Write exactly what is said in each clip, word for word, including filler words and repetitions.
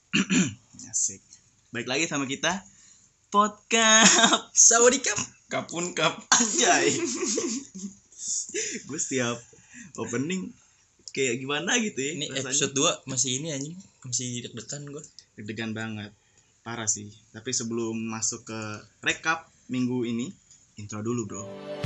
Asik. Baik lagi sama kita podcast Sawadikap Kapun kap anjay. Gue setiap opening kayak gimana gitu ya. Ini rasanya. episode dua masih ini anjing. Masih deg-degan gue. Deg-degan banget. Parah sih. Tapi sebelum masuk ke recap minggu ini, intro dulu, Bro.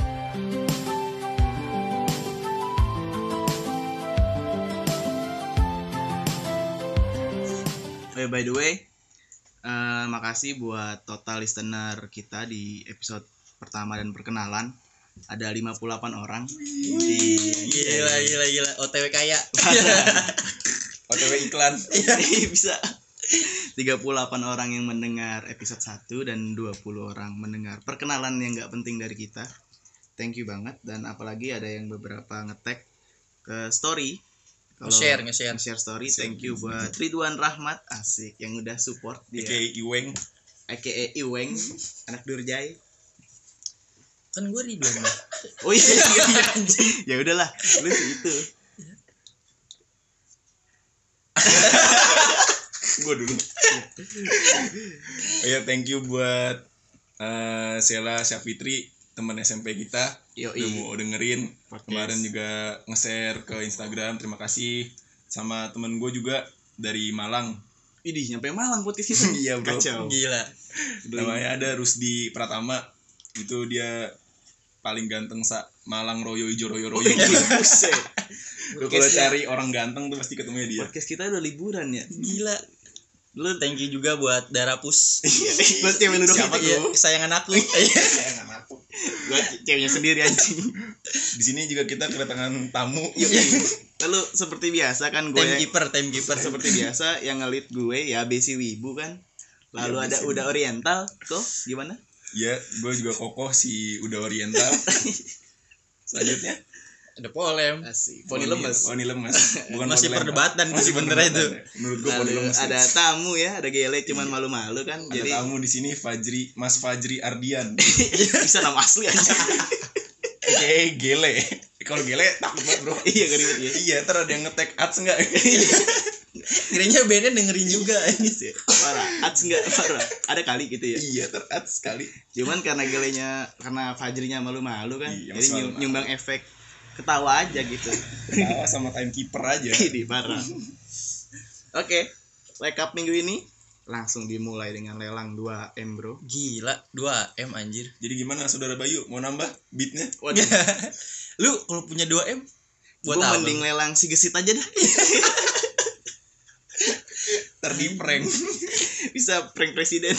Oh, by the way, uh, makasih buat total listener kita di episode pertama dan perkenalan. Ada lima puluh delapan orang. Di Gila gila gila. O T W kaya. O T W iklan. Bisa. tiga puluh delapan orang yang mendengar episode satu dan dua puluh orang mendengar perkenalan yang gak penting dari kita. Thank you banget. Dan apalagi ada yang beberapa nge-tag ke story. Kalau Nge-share, nge-share. share story, thank you buat Ridwan Rahmat, asik, yang udah support dia. Oke, Iweng. A K A Iweng, anak Durjai. Kan gue Ridwan mah. Oh iya, iya, iya. Ya udahlah, lu sih itu. Gue dulu. Oh ya, thank you buat uh, Sheila Syafitri, teman S M P kita. Yoi. Udah mau dengerin. Podcast. Kemarin juga nge-share ke Instagram. Terima kasih. Sama temen gue juga dari Malang. Idih, nyampe Malang podcast itu. Iya, bro. Kacau. Gila. Namanya ada Rusdi Pratama. Itu dia paling ganteng sa Malang Royo Ijo Royo Oh, Royo. iya, buset. Lu kalau cari orang ganteng tuh pasti ketemunya dia. Podcast kita udah liburan ya. Gila. Lu thank you juga buat Darapus. Buat cewek lu dong. Siapa itu. Iya, kesayangan aku. Sayang aku. Gua ceweknya sendiri anjing. Di sini juga kita kedatangan tamu. Lalu seperti biasa kan gue Timekeeper, timekeeper. seperti biasa yang ngelit gue ya Besi Wibu kan. Lalu Ya, ada Besi Uda Oriental, kok gimana? Ya, gue juga kokoh si Uda Oriental. Selanjutnya Ada polem. Asik. Poni lemes. Poni lemes. Bukan Masih poni lempar. perdebatan itu sebenarnya itu. Menurut gue poni Lalu lemes. ada tamu ya, ada Gele cuman malu-malu kan. Ada Jadi tamu di sini Fajri, Mas Fajri Ardian. bisa nama asli aja. Oke, Gele. Kalau Gele takut banget, Bro. Iya gak ribet ya. Iya, ntar ada yang nge-tag ads enggak? Kirain bandnya dengerin juga. Parah, ads enggak parah. Ada kali gitu ya. Iya, ntar ads sekali. Cuman karena Gelenya, karena Fajrinya malu-malu kan. Iya, Jadi masalah nyum- malu. nyumbang efek ketawa aja gitu. Ketawa sama timekeeper aja. Ini parah. Oke, recap minggu ini langsung dimulai dengan lelang dua M, Bro. Gila, dua M anjir. Jadi gimana Saudara Bayu? Mau nambah beatnya? Waduh, Lu kalau punya dua M buat gue apa? mending lelang si gesit aja dah. Ntar di prank. Bisa prank presiden.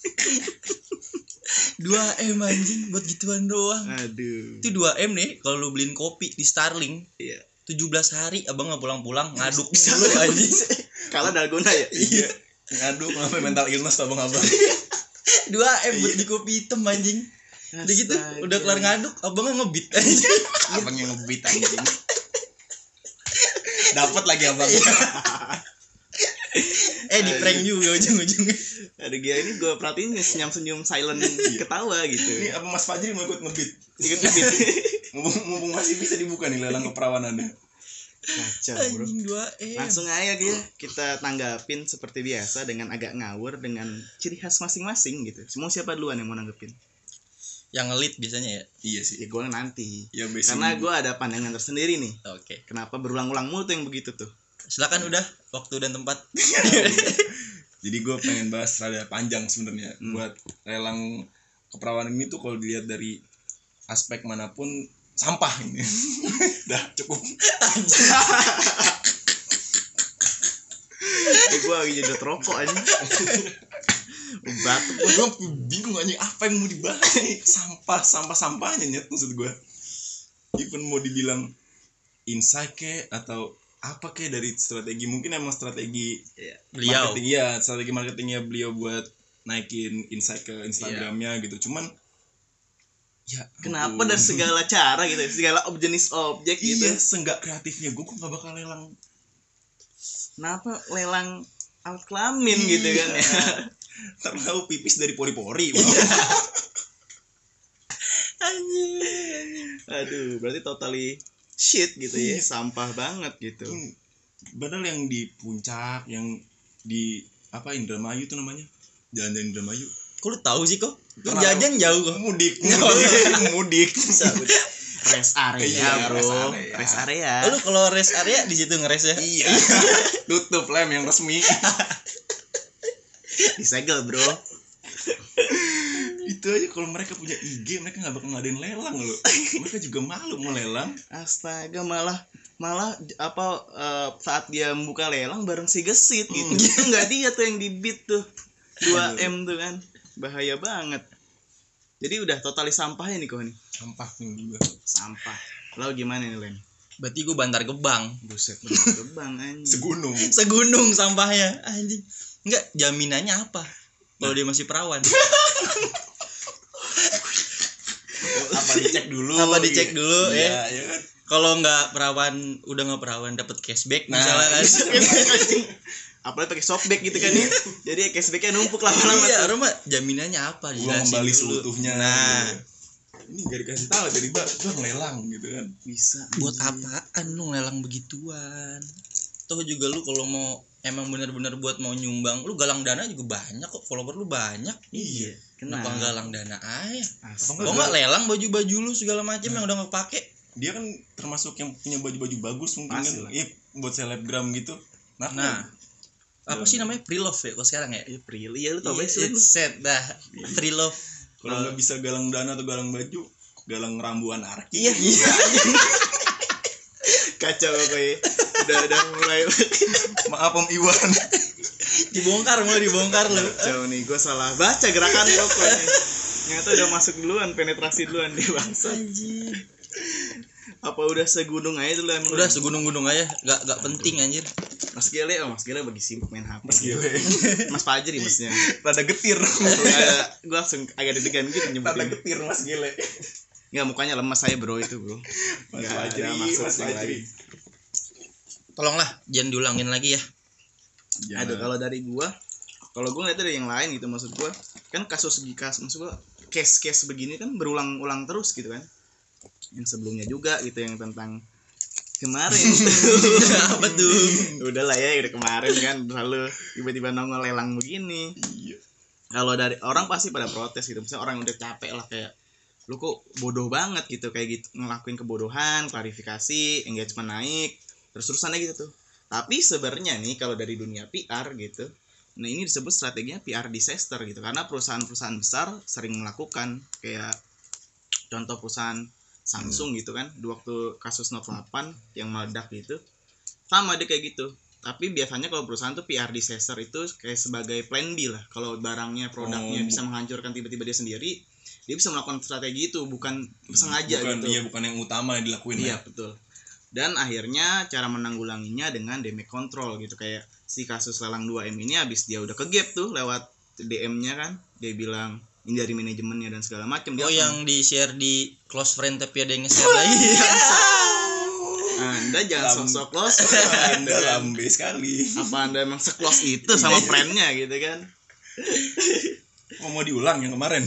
dua M anjing buat gituan doang. Aduh. Itu dua M nih kalau lu beliin kopi di Starling. Iya. tujuh belas hari abang nggak pulang-pulang ngaduk Bisa mulu anjing. Kalau dalgona ya. Iya. Ngadu kenapa mental illness tuh abang-abang. dua M buat di kopi hitam anjing. Udah gitu, Astaga. udah kelar ngaduk, abangnya ngebit anjing. Abang yang ngebit anjing. Dapat lagi abang. Eh di prank juga ujung-ujungnya. Ada dia ini gue perhatiin senyum-senyum silent ketawa gitu. Ini apa Mas Fajri mau ikut ngebit? Ikut ngebit. Mumpung, mumpung masih bisa dibuka nih lelang keperawanannya. Kacau, Bro. Anjing dua M. Langsung aja ya kita tanggapin seperti biasa dengan agak ngawur dengan ciri khas masing-masing gitu. Semua siapa duluan yang mau nanggepin? Yang ngelit biasanya ya. Iya sih. Ya gue nanti. Ya basic. Karena gue ada pandangan tersendiri nih. Oke. Kenapa berulang-ulang mulu tuh yang begitu tuh? Silakan udah waktu dan tempat. Jadi gue pengen bahas rada panjang sebenarnya Hmm. buat lelang keperawanan ini tuh kalau dilihat dari aspek manapun sampah ini. Dah cukup. Eh, gue lagi jadi rokok aja. Batuk. Gue bingung aja apa yang mau dibahas nih. Sampah, sampah-sampahnya nyet maksud gue. Even mau dibilang insight ke atau apa ke dari strategi, mungkin emang strategi Beliau. marketing, ya strategi marketingnya beliau buat naikin insight ke Instagramnya gitu. Cuman ya Kenapa ampun. dari segala cara gitu, segala ob- jenis objek gitu. Iya, seenggak kreatifnya gue kok gak bakal lelang. Kenapa lelang alat kelamin gitu kan ya? Terlalu pipis dari pori-pori. Anjing. Aduh, berarti totally shit gitu ya, Iya. sampah banget gitu. Padahal yang di puncak, yang di apa Indramayu tuh namanya, jalan-jalan Indramayu. Kok lu tahu sih kok? Lu Pernah. jajan jauh kok. Mudik, mudik, mudik. Rest area, Iya, bro. rest area. Rest area. Oh, lu kalau rest area di situ ngeres ya? Iya. Tutup lem yang resmi. Disegel, bro. Itu aja kalau mereka punya I G mereka nggak bakal ngadain lelang loh. Mereka juga malu mau lelang. Astaga, malah malah apa eh, saat dia membuka lelang bareng si Gesit gitu. Itu enggak dia tuh yang di beat tuh. dua M tuh kan. Bahaya banget. Jadi udah totalis sampahnya nih kok nih. Sampah nih juga. Sampah. Lo gimana nih, Len? Berarti gue Bantar Gebang. Buset, bener gebang anjing. Segunung. Segunung sampahnya anjing. Enggak, jaminannya apa? Kalau dia masih perawan. Apa dicek dulu? Apa dicek gitu. dulu Iya, ya? ya kan. Kalau nggak perawan, udah nggak perawan dapat cashback Nah, misalnya kan. Apalagi pakai softback gitu kan ya. Jadi cashbacknya numpuk lama-lama. Iya, tuh. rumah jaminannya apa? Uang Dijelasin kembali dulu. seutuhnya. Nah, Ini gak dikasih tahu jadi bang, bang lelang gitu kan. Bisa. buat apaan lu lelang begituan? Toh juga lu kalau mau emang benar-benar buat mau nyumbang, lu galang dana juga banyak kok, follower lu banyak. Iya. Kenapa Kenapa? galang dana aja? Asli. Kok nggak lelang baju-baju lu segala macam yang udah nggak pakai? Dia kan termasuk yang punya baju-baju bagus mungkin Pasti kan. lah. Iya, buat selebgram gitu. Nah, Nah, apa sih namanya pre-love ya kalau sekarang ya? Iya, Prilly ya lu tau Iya, banget sih lu. it's set dah. Pre-love. kalau nggak bisa galang dana atau galang baju, galang rambuan arki. Iya. Kacau pokoknya. Udah udah mulai Maaf Om Iwan. Dibongkar mulai dibongkar lu. kacau nih, gue salah baca gerakannya pokoknya. Ternyata udah masuk duluan, penetrasi duluan dia bangsa. Anjir. Apa udah segunung aja dulu emang? Udah segunung-gunung aja, gak gak penting anjir. Mas Gele, oh Mas Gele bagi sibuk main H P. Mas Gile. Mas Fajri maksudnya. Rada getir. Gue langsung agak deg-degan gitu Rada nyebutin. getir Mas Gile. Enggak, mukanya lemas saya bro itu bro. Mas Nggak Fajri, ada maksud Mas yang Fajri. lain. Tolonglah jangan diulangin lagi ya. Aduh, kalau dari gua, kalau gua ngeliat dari yang lain gitu, maksud gua kan kasus gikas, maksud gua case-case begini kan berulang-ulang terus gitu kan. Yang sebelumnya juga gitu yang tentang kemarin Apa tuh? udah lah ya udah kemarin kan selalu tiba-tiba nongol lelang begini. Iya. Kalau dari orang pasti pada protes gitu, misalnya orang udah capek lah kayak lu kok bodoh banget gitu kayak gitu ngelakuin kebodohan, klarifikasi, engagement naik, terus-terusannya gitu tuh. Tapi sebenarnya nih kalau dari dunia P R gitu, nah ini disebut strateginya P R disaster gitu, karena perusahaan-perusahaan besar sering melakukan kayak contoh perusahaan Samsung gitu kan, di waktu kasus Note delapan yang meledak gitu, sama dia kayak gitu. Tapi biasanya kalau perusahaan tuh P R disaster itu kayak sebagai plan B lah. Kalau barangnya, produknya Oh, bisa menghancurkan tiba-tiba dia sendiri, dia bisa melakukan strategi itu, bukan sengaja bukan, gitu. Iya, bukan yang utama yang dilakuin. Iya, Ya. betul. Dan akhirnya cara menanggulanginya dengan damage control gitu, kayak si kasus lelang dua M ini habis dia udah ke-gap tuh lewat D M-nya kan, dia bilang ini dari manajemennya dan segala macam. Dia Oh langsung, yang di share di close friend tapi ada yang nge-share lagi. Anda jangan Lam- sok-sok close. Anda lambe sekali. Apa Anda emang se-close itu sama friend-nya gitu kan? Oh, mau diulang yang kemarin.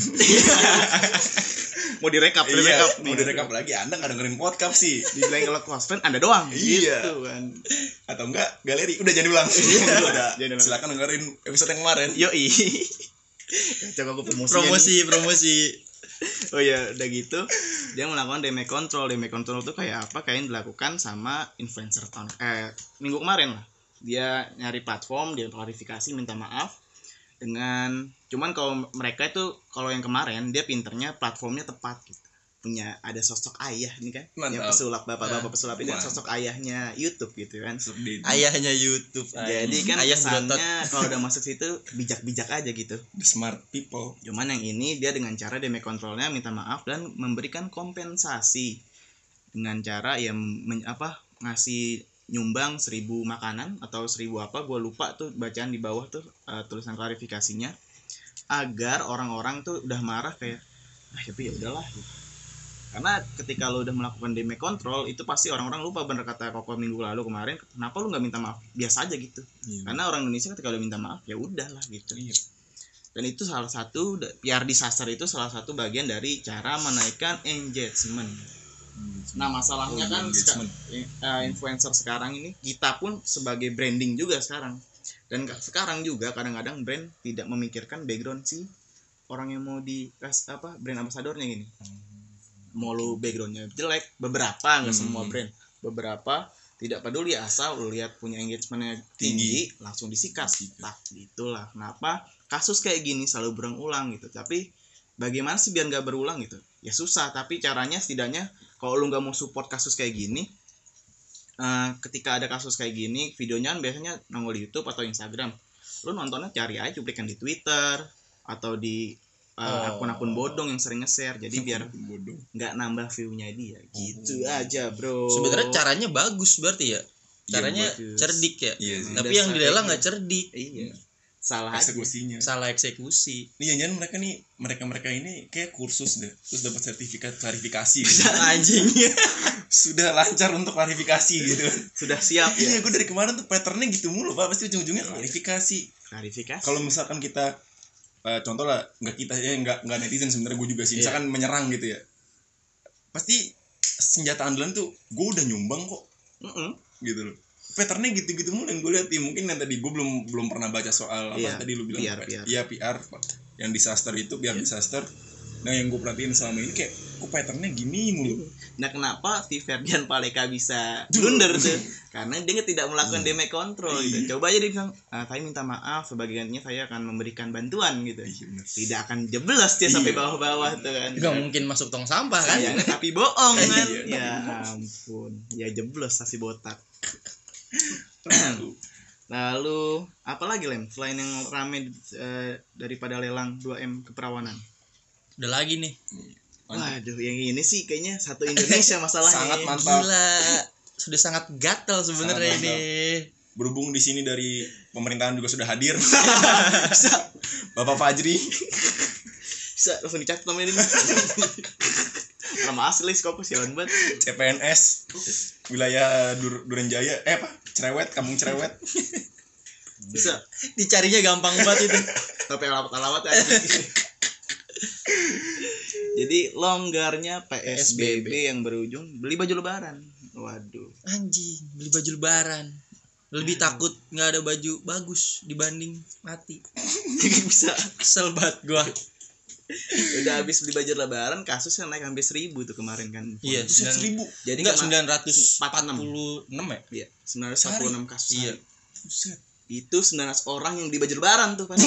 Mau direkap, Iya, direkap mau direkap lagi. Anda nggak dengerin podcast sih. Dibilang kalau close friend Anda doang. Iya. Gitu kan. Atau enggak galeri udah jangan diulang. Udah. Jangan diulang. Silakan dengerin episode yang kemarin. Yoi. Coba aku promosi. Promosi, promosi. Oh ya, udah gitu dia melakukan damage control. Damage control tuh kayak apa? Kayak yang dilakukan sama influencer tahun eh minggu kemarin lah. Dia nyari platform, dia klarifikasi, minta maaf dengan cuman kalau mereka itu kalau yang kemarin dia pinternya platformnya tepat gitu. Punya ada sosok ayah nih kan. Yang Mantap. pesulap bapak-bapak pesulap itu kan Mantap. sosok ayahnya YouTube gitu kan. Update. Ayahnya YouTube. Jadi kan ayah kesannya berotot. kalau udah masuk situ bijak-bijak aja gitu. The smart people. Cuman yang ini dia dengan cara damage controlnya minta maaf dan memberikan kompensasi dengan cara yang men, apa ngasih nyumbang seribu makanan atau seribu apa gue lupa tuh bacaan di bawah tuh uh, tulisan klarifikasinya agar orang-orang tuh udah marah kayak ah tapi ya udahlah gitu. Karena ketika lo udah melakukan damage control itu pasti orang-orang lupa, bener kata Koko minggu lalu kemarin, kenapa lu nggak minta maaf biasa aja gitu. Iya. Karena orang Indonesia ketika udah minta maaf ya udahlah gitu. Iya. Dan itu salah satu P R disaster itu salah satu bagian dari cara menaikkan engagement. Nah masalahnya Oh, kan engagement. seka- uh, influencer sekarang ini kita pun sebagai branding juga sekarang. Dan sekarang juga kadang-kadang brand tidak memikirkan background si orang yang mau di apa brand ambasadornya gini. Mau lu backgroundnya jelek, beberapa nggak Hmm. semua brand, beberapa tidak peduli asal lu lihat punya engagementnya tinggi, tinggi langsung disikat. Nah, itulah kenapa kasus kayak gini selalu berulang gitu. Tapi bagaimana sih biar nggak berulang gitu? Ya susah, tapi caranya setidaknya kalau lu nggak mau support kasus kayak gini, uh, ketika ada kasus kayak gini, videonya kan biasanya nongol di YouTube atau Instagram. Lu nontonnya cari aja cuplikan di Twitter atau di uh, Oh. akun-akun bodong yang sering nge-share. Jadi biar nggak nambah view-nya dia. Gitu Oh. aja, bro. Sebenarnya caranya bagus berarti ya. Caranya bagus. cerdik ya. Iya sih. Tapi Udah yang dilelang strategi. nggak cerdik. Iya. Salah aja. Eksekusinya. Salah eksekusi. Ini jangan mereka nih, mereka-mereka ini kayak kursus deh, terus dapat sertifikat klarifikasi gitu. Anjing. Sudah lancar untuk klarifikasi gitu. Sudah siap Iya, ya. gue dari kemarin tuh patternnya gitu mulu Pak, pasti ujung-ujungnya klarifikasi. Klarifikasi. Kalau misalkan kita uh, contoh lah, nggak kita ya nggak nggak netizen sebenarnya gue juga sih. Misalkan menyerang gitu ya, pasti senjata andalan tuh gue udah nyumbang kok, Mm-mm. gitu loh. Patternnya gitu-gitu mulu yang gue lihat ya. Mungkin yang tadi gue belum belum pernah baca soal apa Iya, tadi lu bilang P R, P R. iya P R yang disaster itu P R disaster. Nah yang gue perhatiin selama ini kayak kok patternnya gini mulu. Nah, kenapa si Ferdian Paleka bisa blunder tuh? Karena dia tidak melakukan damage control gitu. Coba aja dia bilang, ah, saya minta maaf, sebagiannya saya akan memberikan bantuan gitu. Iya, bener. Tidak akan jeblos dia Iya. sampai bawah-bawah tuh kan. Gak mungkin masuk tong sampah kan? Sayangnya tapi bohong kan. Iya. Ya ampun. Ya jeblos si botak. Lalu apa lagi Lem? Selain yang rame eh, daripada lelang dua M keperawanan. Udah lagi nih. Waduh, yang ini sih kayaknya satu Indonesia masalahnya. Sangat mantap. Gila. Sudah sangat gatel sebenarnya Sangat ini. Berhubung di sini dari pemerintahan juga sudah hadir. Bapak Fajri. Bisa langsung dicatat namanya ini. Nama asli Skopus ya banget. C P N S wilayah Dur Durenjaya eh apa Cerewet, Kampung Cerewet. Bisa. Dicarinya gampang banget itu. Tapi alamat-alamat aja. Jadi longgarnya P S B B yang berujung beli baju lebaran. Waduh. Anjing, beli baju lebaran. Lebih takut nggak ada baju bagus dibanding mati. Bisa. Kesel banget gua. Udah habis beli baju lebaran kasusnya naik hampir seribu tuh kemarin kan. Iya, Buset, seribu. Jadi enggak kema- sembilan ratus empat empat puluh enam. puluh enam ya? Iya, sembilan ratus empat puluh enam kasus. Iya. Buset. Itu sembilan belas orang yang beli baju lebaran tuh kan.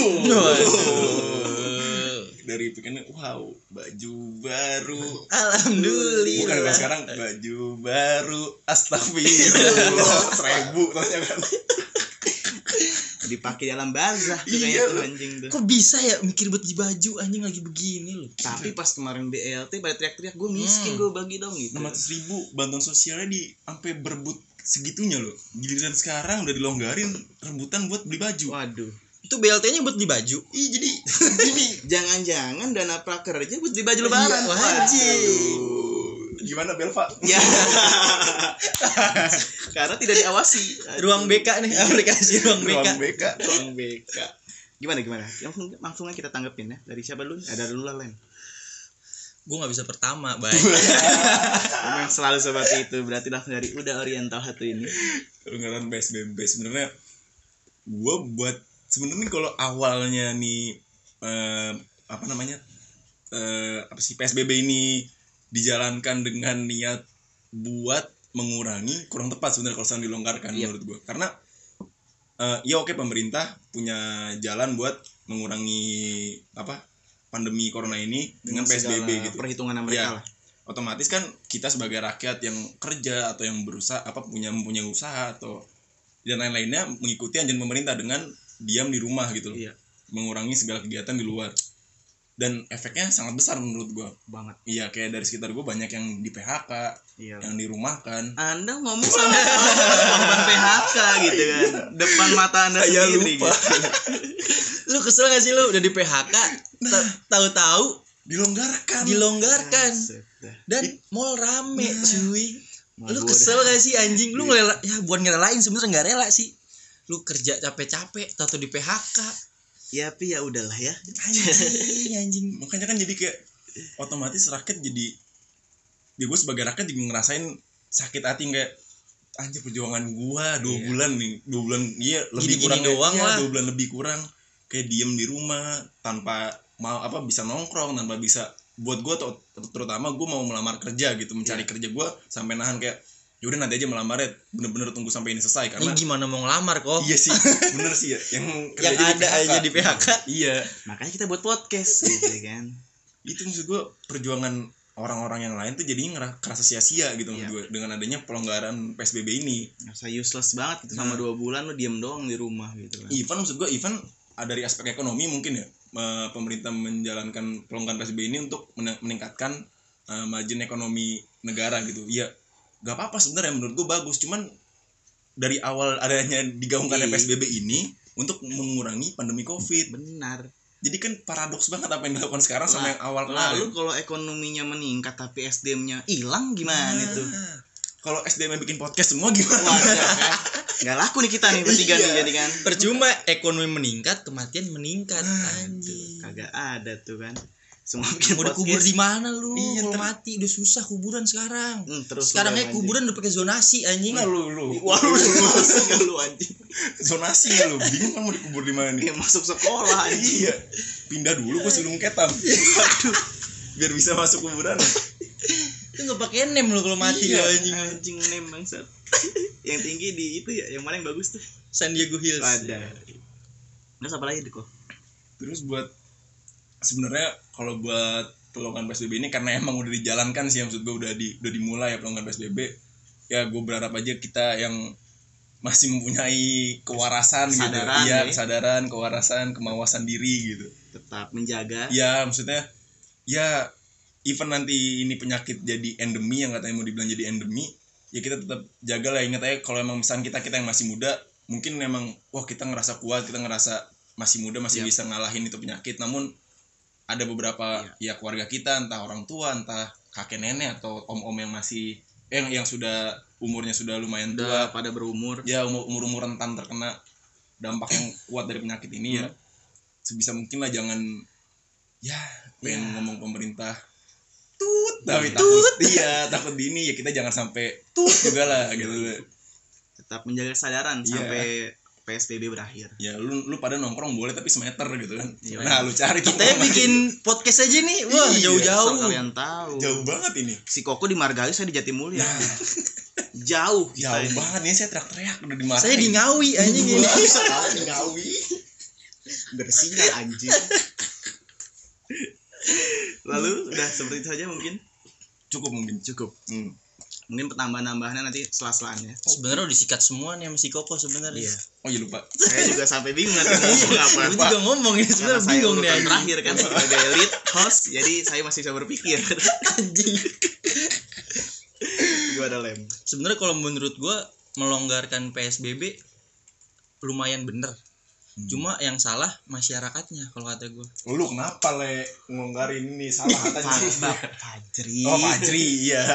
Dari pikirannya wow, baju baru. Alhamdulillah. Bukan kalau sekarang baju baru. Astagfirullah. Seribu tanya kan. Dipakai dalam bazah tuh Iya, kayak tuh loh. anjing tuh. Kok bisa ya mikir buat beli baju anjing lagi begini loh. Tapi pas kemarin B L T pada teriak-teriak gue miskin, Hmm. gue bagi dong gitu. enam ratus ribu bantuan sosialnya di sampai berebut segitunya loh. Giliran sekarang udah dilonggarin rebutan buat beli baju. Waduh. Itu B L T-nya buat beli baju. Ih jadi ini Jangan-jangan dana prakerja buat beli baju lebaran. Iya, Waduh. anjing. gimana Belva? Ya. Karena tidak diawasi. Ruang B K nih, aplikasi ruang B K. Ruang B K. Ruang B K. Gimana gimana? Langsung langsung aja kita tanggepin ya. Dari siapa dulu? Ada dulu lah Len. Gue nggak bisa pertama, baik. Memang selalu seperti itu. Berarti langsung dari udah oriental satu ini. Pelonggaran P S B B sebenarnya gue buat sebenarnya kalau awalnya nih eh, apa namanya eh, apa sih P S B B ini dijalankan dengan niat buat mengurangi kurang tepat sebenarnya kalau sekarang dilonggarkan Iya. menurut gue karena eh, ya oke pemerintah punya jalan buat mengurangi apa pandemi corona ini dengan P S B B segala gitu. Perhitungan mereka Iya. lah. Otomatis kan kita sebagai rakyat yang kerja atau yang berusaha apa punya mempunyai usaha atau dan lain-lainnya mengikuti anjuran pemerintah dengan diam di rumah gitu loh. Iya. Mengurangi segala kegiatan di luar. Dan efeknya sangat besar menurut gua. Banget. Iya, kayak dari sekitar gua banyak yang di P H K, Iya. yang dirumahkan. Anda ngomong sama korban P H K gitu kan. Depan mata Anda Ya, sendiri lupa. gitu. Lu kesel gak sih lu udah di P H K, ta- tahu-tahu Dilonggarkan. dilonggarkan Buset dah. dan mall rame, cuy. Mau Lu gua kesel udah- gak sih anjing? Lu ngerela, ya bukan ngerelain sebenarnya nggak rela sih. Lu kerja capek-capek, tahu di P H K. Ya tapi ya udahlah ya. Anjing, anjing. Makanya kan jadi kayak otomatis rakyat jadi ya gue sebagai rakyat juga ngerasain sakit hati kayak anjir perjuangan gua dua Iya. bulan nih dua bulan iya lebih Gini-gini kurang doang iya, lah. dua bulan lebih kurang kayak diem di rumah tanpa mau apa bisa nongkrong tanpa bisa buat gua tuh terutama gua mau melamar kerja gitu mencari Iya. kerja gua sampai nahan kayak yaudah nanti aja melamarnya bener-bener tunggu sampai ini selesai karena Ini gimana mau ngelamar kok? iya sih bener sih ya yang Yang kerja ada aja di P H K. iya Makanya kita buat podcast gitu kan. itu maksud gua perjuangan orang-orang yang lain tuh jadinya ngera- kerasa sia-sia gitu Iya. maksud gua dengan adanya pelonggaran P S B B ini. Rasa useless banget gitu sama Nah. dua bulan lu diem doang di rumah gitu kan. Even maksud gue even ah, dari aspek ekonomi mungkin ya eh, pemerintah menjalankan pelonggaran P S B B ini untuk men- meningkatkan eh, margin ekonomi negara gitu. Ya gak apa-apa sebenarnya menurut gue bagus. Cuman dari awal adanya digaungkannya Iya. P S B B ini untuk mengurangi pandemi Covid. Benar. Jadi kan paradoks banget apa yang dilakukan sekarang sama Lah, yang awal Lalu kemarin. kalau ekonominya meningkat tapi S D M-nya hilang gimana Nah, itu? kalau S D M bikin podcast semua gimana? Wajar kan? Nggak laku nih kita nih bertiga nih Iya. jadi kan. Percuma ekonomi meningkat, kematian meningkat. Ah, Anjing. Kagak ada tuh kan. Semua bikin Mau dikubur podcast. di mana lu? Iya, Kalau ter- mati udah susah kuburan sekarang. Hmm, terus Sekarang lu aja anjing. kuburan udah pakai zonasi anjing. Nah, lu lu. Wah lu zonasi lu anjing. Zonasi ya lu. Bingung kan mau dikubur di mana nih? Dia masuk sekolah anjing. Iya. Pindah dulu gua sebelum ketam. Waduh. Biar bisa masuk kuburan. Itu enggak pakai nem lu kalau mati Iya. lu anjing. Anjing nem bangsat. Yang tinggi di itu ya, yang mana yang bagus tuh? San Diego Hills. Ada. Terus apa lagi deh kok? Terus buat sebenarnya kalau buat pelonggaran P S B B ini karena emang udah dijalankan sih maksud gue udah di udah dimulai ya pelonggaran P S B B. Ya gue berharap aja kita yang masih mempunyai kewarasan Kesadaran, gitu. Iya, ya. kesadaran, kewarasan, kemawasan diri gitu. Tetap menjaga. Ya, maksudnya ya even nanti ini penyakit jadi endemi yang katanya mau dibilang jadi endemi, ya kita tetap jaga lah ingat aja kalau emang misalnya kita kita yang masih muda, mungkin memang wah kita ngerasa kuat, kita ngerasa masih muda masih Iya. bisa ngalahin itu penyakit, namun ada beberapa ya keluarga kita entah orang tua, entah kakek nenek atau om-om yang masih eh, yang yang sudah umurnya sudah lumayan tua, Udah pada berumur. ya umur umur umur rentan terkena dampak yang kuat dari penyakit ini ya sebisa mungkin lah jangan ya pengen Ya. ngomong pemerintah tut tapi takut iya takut di ini ya kita jangan sampai tut juga lah gitu Tetap menjaga kesadaran Iya. sampai P S B B berakhir. ya lu lu pada nongkrong boleh tapi semeter gitu kan Iya. nah lu cari Kita ya bikin podcast aja nih. Wah, Iya, jauh-jauh. Asal kalian tahu. jauh banget ini Si Koko di Margahayu, saya di Jatimulya. nah Jauh kita jauh ini. banget nih saya teriak-teriak udah dimarahin Saya di Ngawi anjing ini. bisa tahu di Ngawi Bersinyal anjing. Lalu udah seperti itu saja mungkin. cukup mungkin Cukup. hmm. Mungkin penambahan-nambahannya nanti setelah-selahnya. Sebenarnya udah disikat semua nih sama si Koko sebenarnya. Iya. oh iya lupa Saya juga sampai bingung nanti mau ngomong apa. Gue juga ngomong ini Karena sebenarnya saya bingung nih urutan anjing. terakhir kan sebagai lead host, jadi saya masih bisa berpikir. Anjing. Gua ada lem. Sebenarnya kalau menurut gua melonggarkan P S B B lumayan bener. Hmm. Cuma yang salah masyarakatnya kalau kata gua. lu kenapa le ngelonggarin ini salah katanya Fajri. oh Fajri iya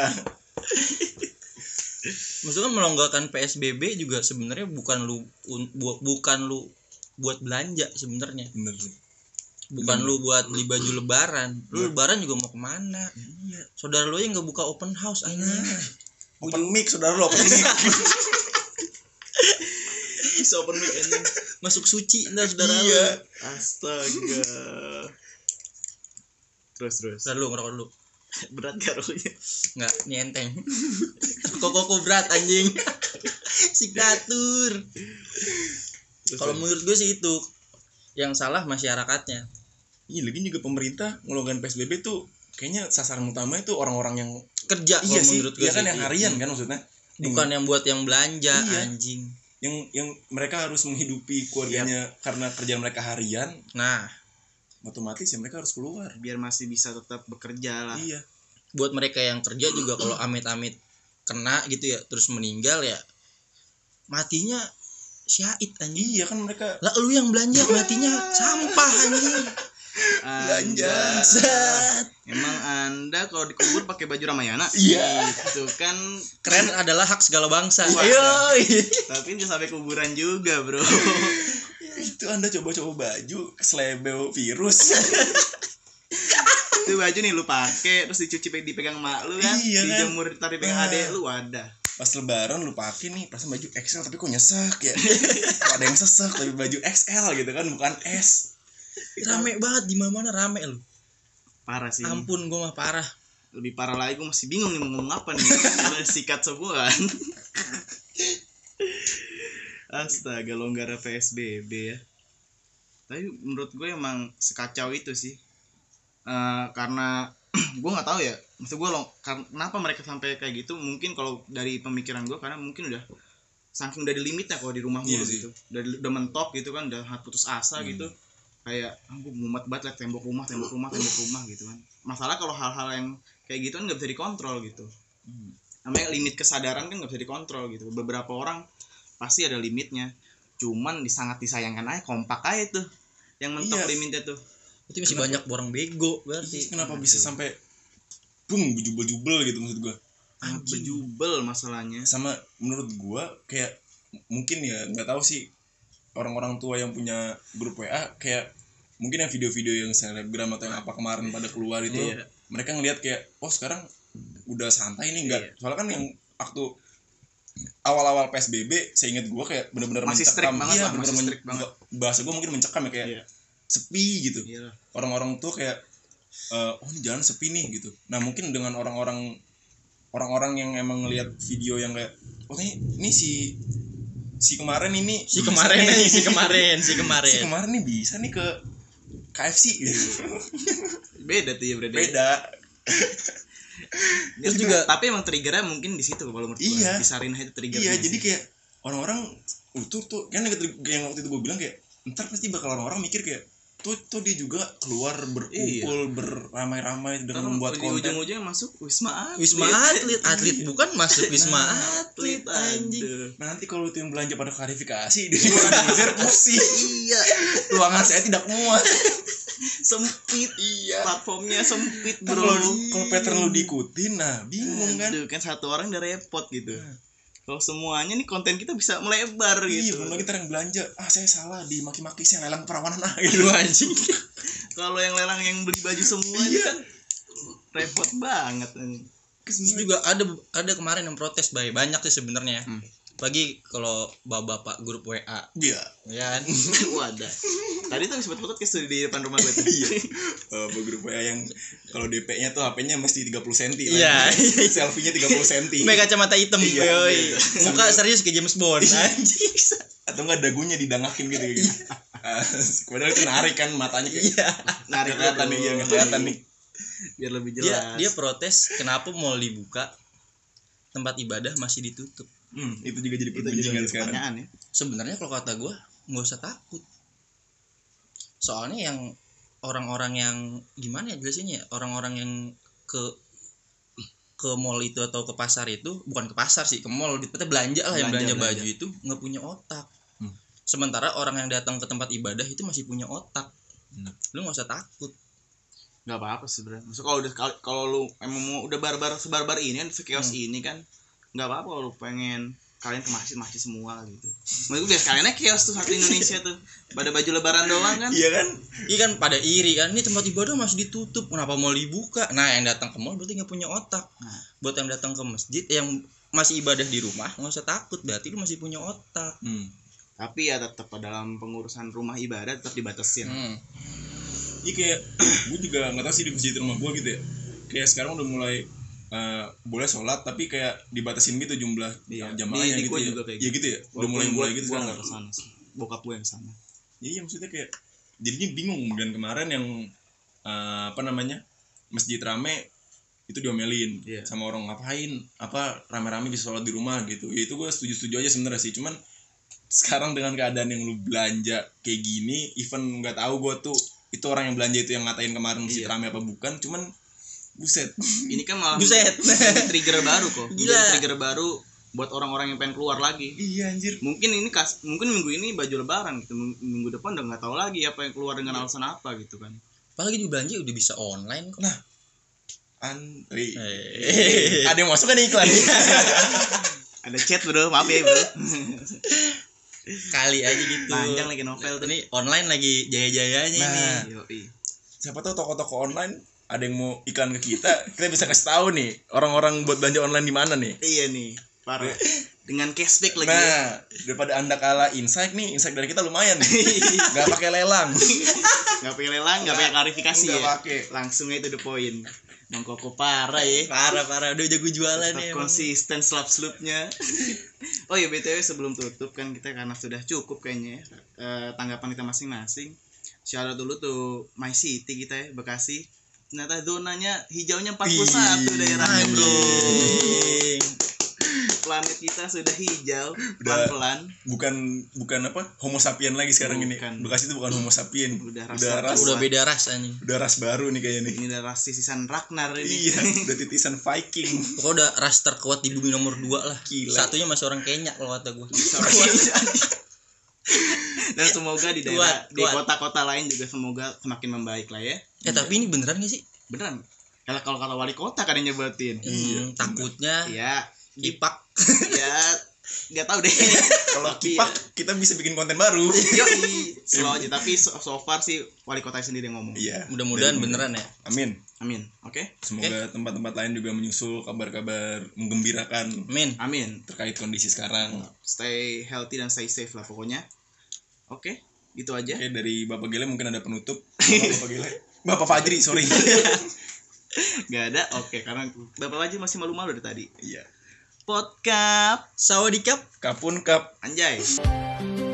Maksudnya melonggarkan P S B B juga sebenarnya bukan lu un- bu- bukan lu buat belanja sebenarnya. bener sih Bukan Hmm. lu buat beli baju lebaran. Lu Iya. lebaran juga mau kemana? iya Saudara lu yang nggak buka open house anjing. open mic saudara lo open mic Bisa open mic anjing. Masuk suci ntar saudara lu. iya Astaga. Terus terus. Ntar lu ngerokok dulu. Berat gak rokoknya? Nggak, ini enteng. Koko berat anjing. Sikatur. Kalau menurut gue sih itu yang salah masyarakatnya. iya lagi juga pemerintah ngelonggarin P S B B tuh kayaknya sasaran utama itu orang-orang yang Kerja iya kalau sih menurut gue iya kan sih. yang harian kan maksudnya Bukan yang buat yang belanja Iya. anjing. yang yang mereka harus menghidupi keluarganya karena kerjaan mereka harian Nah, otomatis ya mereka harus keluar Biar masih bisa tetap bekerja lah. iya buat mereka yang kerja juga kalau amit-amit kena gitu ya terus meninggal ya matinya syahid anjing. iya kan mereka Lah lu yang belanja matinya sampah anjing. Belanja. Bangsat. Emang Anda kalau dikubur pakai baju Ramayana? Iya. Itu kan Keren adalah hak segala bangsa. Wah, Ayo. tapi nggak sampai kuburan juga, Bro. itu anda coba-coba baju selebel virus Itu baju nih lu pakai terus dicuci dipegang mak lu kan, Iya kan? dijemur ditaruh dipegang Nah. adek lu, wadah. pas lebaran lu pakai nih perasaan baju X L tapi kok nyesek ya. Kok ada yang sesek tapi baju X L gitu kan, bukan S. Rame banget di mana-mana, rame lu. Parah sih. Ampun, gua mah parah. Lebih parah lagi, gue masih bingung nih mau ngomong apa nih. Udah sikat semua kan. Astaga, longgar P S B B ya. Tapi menurut gue emang sekacau itu sih. Uh, karena gue nggak tahu ya. Maksud gue lo, kenapa mereka sampai kayak gitu? Mungkin kalau dari pemikiran gue, karena mungkin udah saking udah di limitnya kalau di rumah mulu iya gitu. Udah, udah mentok gitu kan, udah putus asa hmm. gitu. Kayak ah, gue mumet banget liat tembok rumah, tembok rumah, tembok rumah gitu kan. Masalah kalau hal-hal yang kayak gitu kan nggak bisa dikontrol gitu. Hmm. Namanya limit kesadaran kan nggak bisa dikontrol gitu. Beberapa orang pasti ada limitnya. Cuman sangat disayangkan aja, kompak aja tuh yang mentok iya. limitnya tuh. Itu masih kenapa? Banyak orang bego berarti. Iya, kenapa bisa sampai bung bejubel-jubel gitu maksud gue. Bejubel masalahnya. Sama menurut gue kayak mungkin ya nggak tahu sih orang-orang tua yang punya grup W A kayak mungkin yang video-video yang selebgram atau yang apa kemarin pada keluar itu iya. Mereka ngelihat kayak oh sekarang udah santai nih enggak. Iya. Soalnya kan yang waktu awal-awal P S B B seingat gue kayak benar-benar mencekam. Iya, benar-benar men- banget. Bahasa gue mungkin mencekam ya kayak iya. Sepi gitu. Iya. Orang-orang tuh kayak uh, oh ini jalan sepi nih gitu. Nah, mungkin dengan orang-orang orang-orang yang emang ngelihat video yang kayak oh ini ini si si kemarin ini si kemarin nih si kemarin si kemarin si kemarin nih bisa nih ke K F C gitu. Beda tuh ya berarti. Beda. Terus juga tapi emang triggernya mungkin di situ kalau menurut iya. gue. Di Sarinah itu triggernya. Iya, jadi kayak orang-orang uh, tuh tuh kan yang waktu itu gue bilang kayak ntar pasti bakal orang-orang mikir kayak tuh tuh dia juga keluar berkumpul iya. beramai-ramai dengan Ntar membuat konten. Ujung-ujungnya masuk Wisma Atlet. Wisma Atlet, atlet bukan masuk Wisma nah, Atlet anjing. Nanti kalau itu yang belanja pada klarifikasi di Indonesia pusing. Iya. Ruangan saya tidak muat. Sempit. Iya. Platformnya sempit, Bro. Kalau pattern lu diikutin nah bingung kan. Aduh, kan satu orang udah repot gitu. Nah. Kalau semuanya nih konten kita bisa melebar gitu. Iya, kalau kita yang belanja, ah saya salah dimaki-maki saya lelang perawanan ah gitu anjing. Kalau yang lelang yang beli baju semua iya. kan repot banget anjing. Terus juga ada ada kemarin yang protes bay, banyak sih sebenarnya. Hmm. Bagi kalau bapak-bapak grup W A. Iya. Ya kan. Wadah. Tadi tuh sempat foto kes di depan rumah gue tuh. Iya. Uh, grup W A yang kalau D P-nya tuh H P-nya mesti tiga puluh sentimeter. Iya. Selfie-nya tiga puluh sentimeter. Pakai kacamata hitam. Iya, iya. Muka serius kayak James Bond. Anjing. Atau enggak dagunya didangakin gitu gitu. Padahal itu narik kan matanya kayak. Iya. Narik kelihatan nih, ya, kelihatan nih. Biar lebih jelas. Dia, dia protes kenapa mau dibuka tempat ibadah masih ditutup. Hmm, itu juga jadi perbincangan sekarang. Ya. Sebenarnya kalau kata gue nggak usah takut. Soalnya yang orang-orang yang gimana ya jelasinnya, orang-orang yang ke ke mall itu atau ke pasar itu, bukan ke pasar sih, ke mall, kita belanja lah, belanja, yang belanja, belanja baju itu nggak punya otak. Hmm. Sementara orang yang datang ke tempat ibadah itu masih punya otak. Hmm. Lu nggak usah takut. Nggak apa-apa sih sebenarnya. Maksud kalau udah kalau lu emang mau udah barbar sebarbar ini kan sekios hmm. ini kan nggak apa-apa kalau lu pengen kalian ke masjid-masjid semua gitu. Maksud gue kaliannya chaos tuh satu Indonesia tuh. Pada baju lebaran doang kan? Iya kan? Iya kan pada iri kan. Ini tempat ibadah masih ditutup. Kenapa mau dibuka? Nah, yang datang ke mall berarti enggak punya otak. Nah, buat yang datang ke masjid yang masih ibadah di rumah enggak usah takut. Berarti lu masih punya otak. Hmm. Tapi ya tetap dalam pengurusan rumah ibadah tetap dibatasin. Hmm. Iya kayak gue juga enggak tahu sih di masjid rumah gue gitu ya. Kayak sekarang udah mulai Uh, boleh sholat tapi kayak dibatasin gitu jumlah iya. jamaahnya gitu ya. Juga kayak ya gitu ya. Udah mulai mulai gitu sekarang. Gua kesana sih. Bokap gue yang sana. Iya, iya maksudnya kayak jadinya bingung bulan kemarin yang uh, apa namanya masjid rame itu diomelin yeah. sama orang ngapain apa rame-rame bisa sholat di rumah gitu. Ya itu gue setuju-setuju aja sebenarnya sih. Cuman sekarang dengan keadaan yang lu belanja kayak gini, even nggak tahu gue tuh itu orang yang belanja itu yang ngatain kemarin masjid yeah. rame apa bukan, cuman buset. Ini kan malah buset. trigger baru kok. Gila. Trigger baru buat orang-orang yang pengen keluar lagi. Iya anjir. Mungkin ini kas, mungkin minggu ini baju lebaran gitu. Minggu depan udah enggak tahu lagi apa yang keluar dengan alasan apa gitu kan. Apalagi juga belanja udah bisa online kok. Nah. Andri. Hey. Ada yang masuk kan iklan. Ada chat bro, maaf ya bro. Kali aja gitu. Panjang lagi novel tuh. Ini online lagi jaya-jayanya nah, ini. Yoi. Siapa tahu toko-toko online ada yang mau iklan ke kita, kita bisa kasih tahu nih orang-orang buat belanja online di mana nih. Iya nih. Parah. Dengan cashback lagi. Nah, daripada Anda kalah insight nih, insight dari kita lumayan nih. Enggak pakai lelang. Enggak pakai lelang, enggak pakai klarifikasi Nggak ya. pakai. Langsung aja to the point. Bang Koko parah ya. Parah parah udah jago jualan Tetap ya. konsisten slap-slupnya. Oh ya B T W sebelum tutup kan kita karena sudah cukup kayaknya ya, eh, tanggapan kita masing-masing. Shout out dulu tuh My City kita ya Bekasi. Ternyata zonanya hijaunya empat puluh satu daerahnya bro. Anjing. Planet kita sudah hijau Udah. pelan-pelan. Bukan bukan apa? Homo sapien lagi sekarang ini. Bukan. Bekasi itu bukan Homo sapien. Udah ras- udah ras, Udah beda ras anjing. udah ras baru nih kayaknya nih. Ini adalah sisisan Ragnar ini. Iya, udah titisan Viking. Pokoknya udah ras terkuat di bumi nomor dua lah. Gila. Satunya masih orang Kenya kalau kata gue. Dan semoga di daerah Kuat, di kuat. kota-kota lain juga semoga semakin membaik lah ya. Eh tapi ini beneran gak sih? Beneran. Kalau kalau kata wali kota kan yang nyebutin. Hmm, takutnya Iya. Kipak. Ya nggak tahu deh. Kalau Tapi kipak kita bisa bikin konten baru. Yoi, slow aja tapi so, so far sih wali kota sendiri yang ngomong. Iya. Mudah-mudahan Dari- beneran ya. Amin. Amin. Oke. Semoga tempat-tempat lain juga menyusul kabar-kabar menggembirakan Amin. Amin. terkait kondisi sekarang. Stay healthy dan stay safe lah pokoknya. Oke, itu aja. Oke, dari Bapak Gele mungkin ada penutup. Halo, Bapak Gele. Bapak Fajri, sorry. Gak ada. Oke, karena Bapak Wajib masih malu-malu dari tadi. Iya. Podcast Sawadikap. Kapun kap. anjay.